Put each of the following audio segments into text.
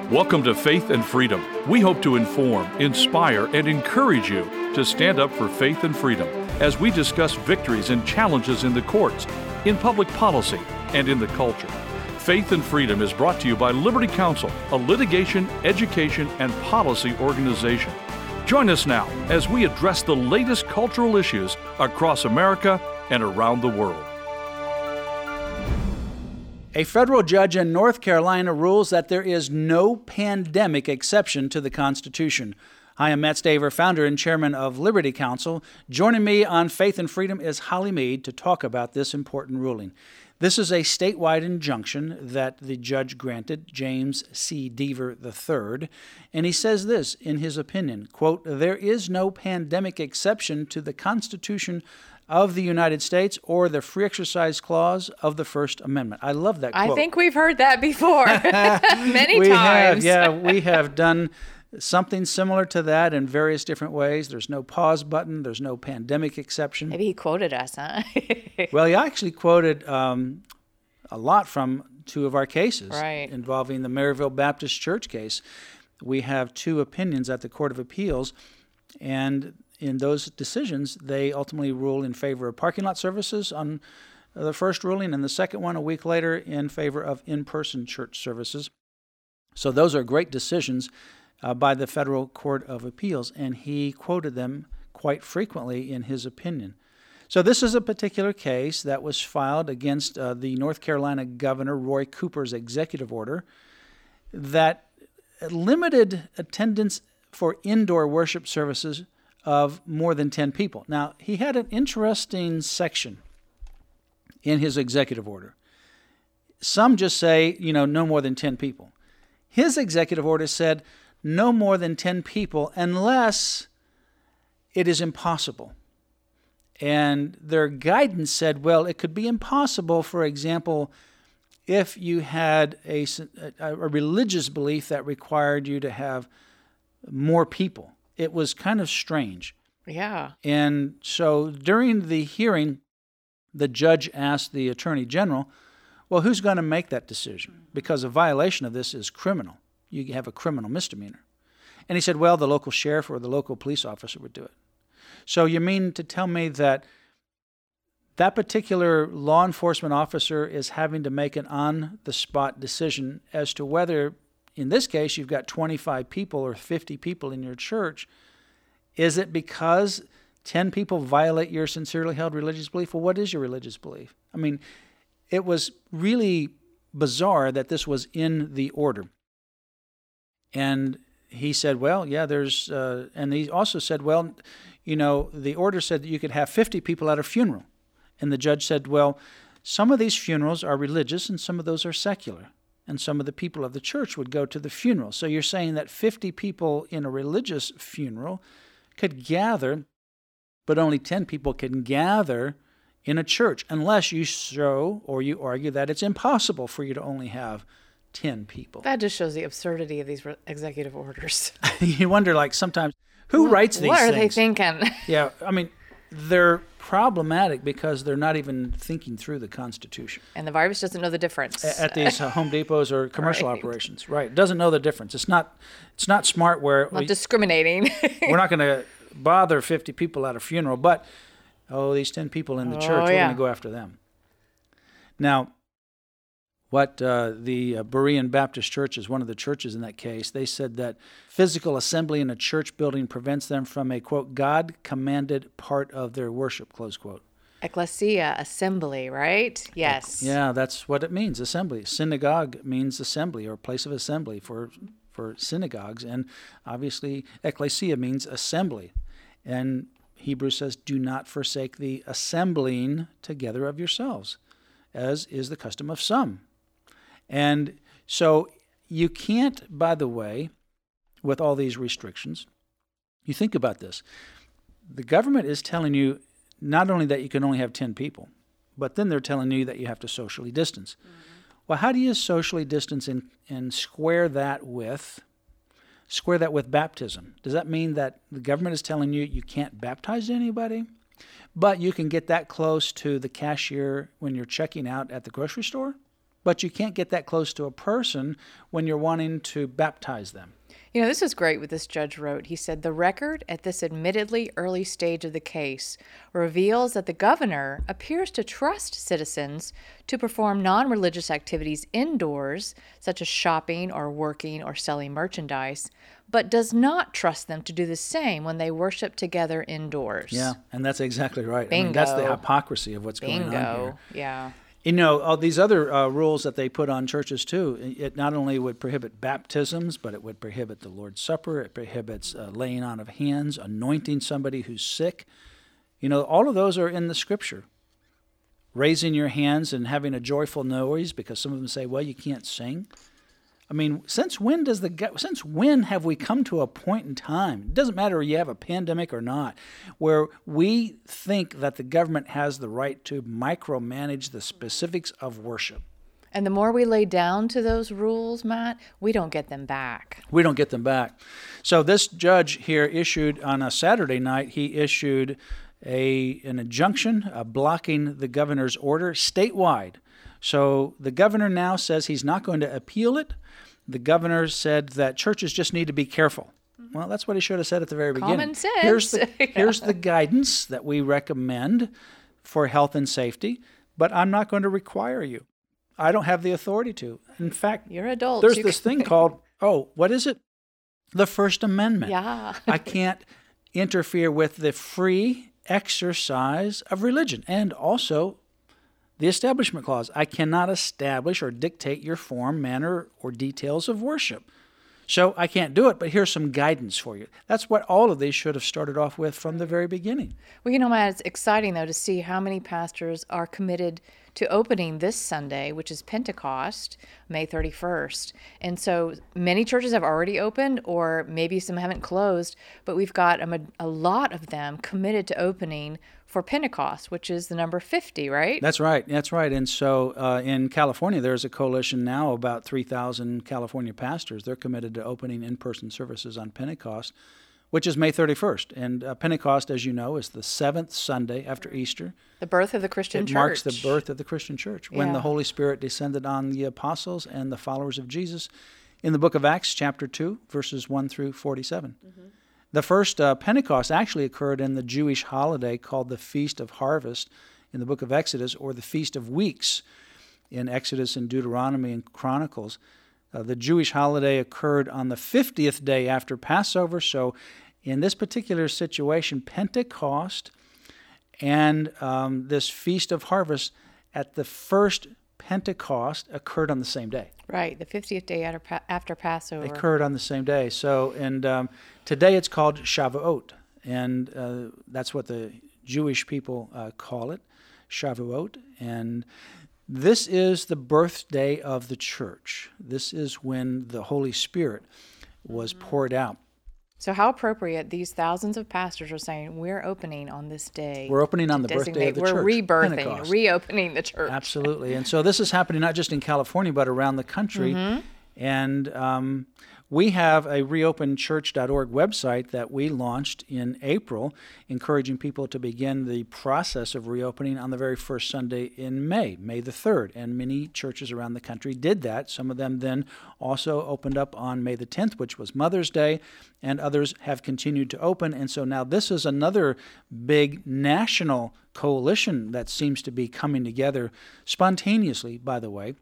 Welcome to Faith and Freedom. We hope to inform, inspire, and encourage you to stand up for faith and freedom as we discuss victories and challenges in the courts, in public policy, and in the culture. Faith and Freedom is brought to you by Liberty Counsel, a litigation, education, and policy organization. Join us now as we address the latest cultural issues across America and around the world. A federal judge in North Carolina rules that there is no pandemic exception to the Constitution. Hi, I'm Matt Staver, founder and chairman of Liberty Counsel. Joining me on Faith and Freedom is Holly Mead to talk about this important ruling. This is a statewide injunction that the judge granted, James C. Deaver III, and he says this in his opinion, quote, "There is no pandemic exception to the Constitution of the United States or the Free Exercise Clause of the First Amendment." I love that quote. I think we've heard that before many times. We have done something similar to that in various different ways. There's no pause button. There's no pandemic exception. Maybe he quoted us, huh? Well, he actually quoted a lot from two of our cases involving the Maryville Baptist Church case. We have two opinions at the Court of Appeals, and in those decisions, they ultimately rule in favor of parking lot services on the first ruling, and the second one a week later in favor of in-person church services. So those are great decisions by the Federal Court of Appeals, and he quoted them quite frequently in his opinion. So this is a particular case that was filed against the North Carolina Governor Roy Cooper's executive order that limited attendance for indoor worship services of more than 10 people. Now, he had an interesting section in his executive order. Some just say, no more than 10 people. His executive order said no more than 10 people unless it is impossible. And their guidance said, well, it could be impossible, for example, if you had a religious belief that required you to have more people. It was kind of strange. Yeah. And so during the hearing, the judge asked the attorney general, well, who's going to make that decision? Because a violation of this is criminal. You have a criminal misdemeanor. And he said, well, the local sheriff or the local police officer would do it. So you mean to tell me that that particular law enforcement officer is having to make an on-the-spot decision as to whether, in this case, you've got 25 people or 50 people in your church. Is it because 10 people violate your sincerely held religious belief? Well, what is your religious belief? I mean, it was really bizarre that this was in the order. And he said, well, yeah, and he also said, well, the order said that you could have 50 people at a funeral. And the judge said, well, some of these funerals are religious and some of those are secular. And some of the people of the church would go to the funeral. So you're saying that 50 people in a religious funeral could gather, but only 10 people can gather in a church, unless you show or you argue that it's impossible for you to only have 10 people. That just shows the absurdity of these executive orders. You wonder, sometimes, who writes these things? What are they thinking? Yeah, I mean, they're problematic because they're not even thinking through the Constitution. And the virus doesn't know the difference. At these Home Depots or commercial operations. Right. It doesn't know the difference. It's not smart where... Not discriminating. We're not going to bother 50 people at a funeral, but, these 10 people in the church, we're going to go after them. Now, what the Berean Baptist Church is one of the churches in that case. They said that physical assembly in a church building prevents them from a, quote, God-commanded part of their worship, close quote. Ecclesia, assembly, right? Yes. Yeah, that's what it means, assembly. Synagogue means assembly or place of assembly for synagogues. And obviously, ecclesia means assembly. And Hebrews says, do not forsake the assembling together of yourselves, as is the custom of some. And so you can't, by the way, with all these restrictions, you think about this. The government is telling you not only that you can only have 10 people, but then they're telling you that you have to socially distance. Mm-hmm. Well, how do you socially distance and square that with baptism? Does that mean that the government is telling you you can't baptize anybody, but you can get that close to the cashier when you're checking out at the grocery store? but you can't get that close to a person when you're wanting to baptize them. You know, this is great what this judge wrote. He said, the record at this admittedly early stage of the case reveals that the governor appears to trust citizens to perform non-religious activities indoors, such as shopping or working or selling merchandise, but does not trust them to do the same when they worship together indoors. Yeah, and that's exactly right. Bingo. I mean, that's the hypocrisy of what's going on here. Yeah. You know, all these other rules that they put on churches, too, it not only would prohibit baptisms, but it would prohibit the Lord's Supper. It prohibits laying on of hands, anointing somebody who's sick. You know, all of those are in the Scripture. Raising your hands and having a joyful noise, because some of them say, well, you can't sing. I mean, since when have we come to a point in time, it doesn't matter if you have a pandemic or not, where we think that the government has the right to micromanage the specifics of worship? And the more we lay down to those rules, Matt, we don't get them back. We don't get them back. So this judge here issued, on a Saturday night, he issued an injunction blocking the governor's order statewide. So the governor now says he's not going to appeal it. The governor said that churches just need to be careful. Well, that's what he should have said at the very beginning. Common sense. Here's the guidance that we recommend for health and safety, but I'm not going to require you. I don't have the authority to. In fact, you're adults. There's this thing called, what is it? The First Amendment. Yeah. I can't interfere with the free exercise of religion, and also the Establishment Clause. I cannot establish or dictate your form, manner, or details of worship. So I can't do it, but here's some guidance for you. That's what all of these should have started off with from the very beginning. Well, you know, Matt, it's exciting, though, to see how many pastors are committed to opening this Sunday, which is Pentecost, May 31st. And so many churches have already opened, or maybe some haven't closed, but we've got a lot of them committed to opening for Pentecost, which is the number 50, right? That's right. And so in California, there's a coalition now, about 3,000 California pastors. They're committed to opening in-person services on Pentecost, which is May 31st. And Pentecost, as you know, is the seventh Sunday after Easter. The birth of the Christian church. It marks the birth of the Christian church, when the Holy Spirit descended on the apostles and the followers of Jesus in the book of Acts, chapter 2, verses 1 through 47. Mm-hmm. The first Pentecost actually occurred in the Jewish holiday called the Feast of Harvest in the book of Exodus, or the Feast of Weeks in Exodus and Deuteronomy and Chronicles. The Jewish holiday occurred on the 50th day after Passover. So in this particular situation, Pentecost and this Feast of Harvest at the first Pentecost occurred on the same day. Right, the 50th day after Passover. They occurred on the same day. So, and today it's called Shavuot, and that's what the Jewish people call it, Shavuot. And this is the birthday of the church. This is when the Holy Spirit was poured out. So how appropriate these thousands of pastors are saying, we're opening on this day. We're opening on the birthday of the church. We're rebirthing, Pentecost. reopening the church. Absolutely. And so this is happening not just in California, but around the country. Mm-hmm. And we have a reopenchurch.org website that we launched in April, encouraging people to begin the process of reopening on the very first Sunday in May the 3rd. And many churches around the country did that. Some of them then also opened up on May the 10th, which was Mother's Day, and others have continued to open. And so now this is another big national coalition that seems to be coming together spontaneously, by the way.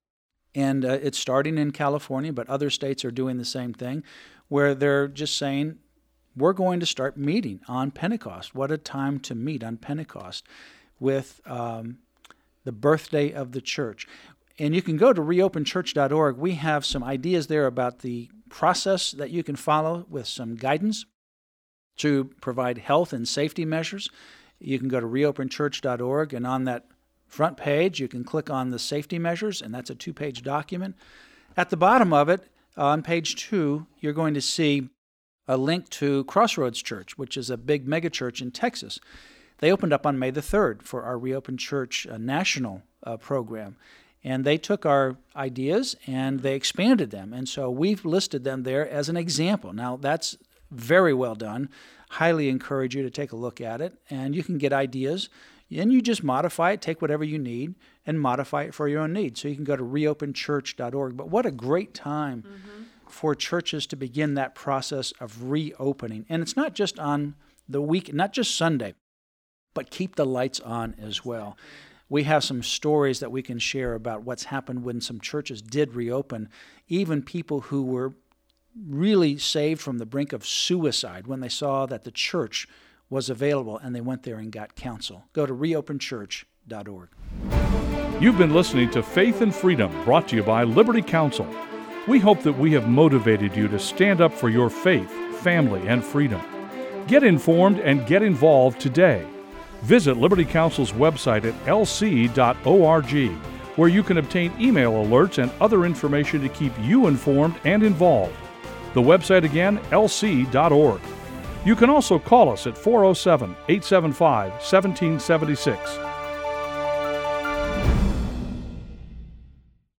And it's starting in California, but other states are doing the same thing, where they're just saying, we're going to start meeting on Pentecost. What a time to meet on Pentecost with the birthday of the church. And you can go to reopenchurch.org. We have some ideas there about the process that you can follow with some guidance to provide health and safety measures. You can go to reopenchurch.org, and on that front page, you can click on the safety measures, and that's a 2-page document. At the bottom of it, on page 2, you're going to see a link to Crossroads Church, which is a big megachurch in Texas. They opened up on May the 3rd for our Reopen Church national program. And they took our ideas and they expanded them. And so we've listed them there as an example. Now, that's very well done. Highly encourage you to take a look at it. And you can get ideas. And you just modify it, take whatever you need, and modify it for your own needs. So you can go to reopenchurch.org. But what a great time for churches to begin that process of reopening. And it's not just on the week, not just Sunday, but keep the lights on as well. We have some stories that we can share about what's happened when some churches did reopen, even people who were really saved from the brink of suicide when they saw that the church was available and they went there and got counsel. Go to reopenchurch.org. You've been listening to Faith and Freedom, brought to you by Liberty Counsel. We hope that we have motivated you to stand up for your faith, family, and freedom. Get informed and get involved today. Visit Liberty Counsel's website at lc.org, where you can obtain email alerts and other information to keep you informed and involved. The website again, lc.org. You can also call us at 407-875-1776.